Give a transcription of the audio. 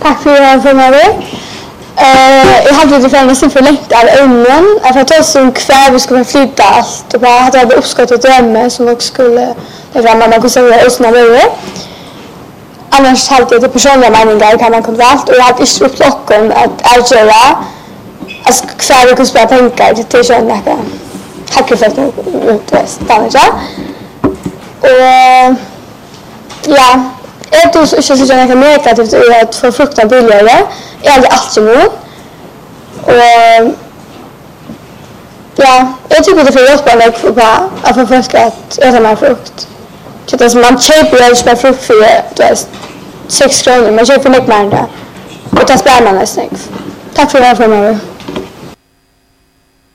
Tack för att jag var med. Jag hade lite främst för längt av ämnen. Jag får ta som kväll vi skulle flytta allt. Och bara hade jag uppskattat drömmar som också skulle lägga man kunde säga ösna över. Annars hade jag det personliga meningar kan man kunna allt. Och jag hade inte upp klockan att avgöra att kväll vi kunde spela pengar till känna det. Hackefett ut väst. Och ja, jag tror inte att jag kan märka att det är att få frukten billigare. Jag hade allt som nu. Och ja, jag tycker det är för hjälpande att få folk att äta mer frukt. Så man köper ju med frukt för 6 kronor, man köper mycket mer än det. Och det spelar man nästan. Tack för att jag var med.